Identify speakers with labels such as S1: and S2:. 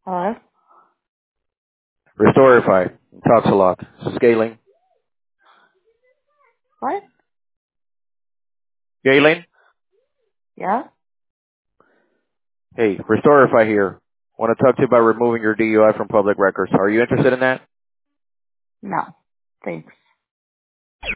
S1: Hello?
S2: Restorify. Talks a lot. Scaling.
S1: What?
S2: Galen?
S1: Yeah?
S2: Hey, Restorify here. Want to talk to you about removing your DUI from public records. Are you interested in that?
S1: No. Thanks.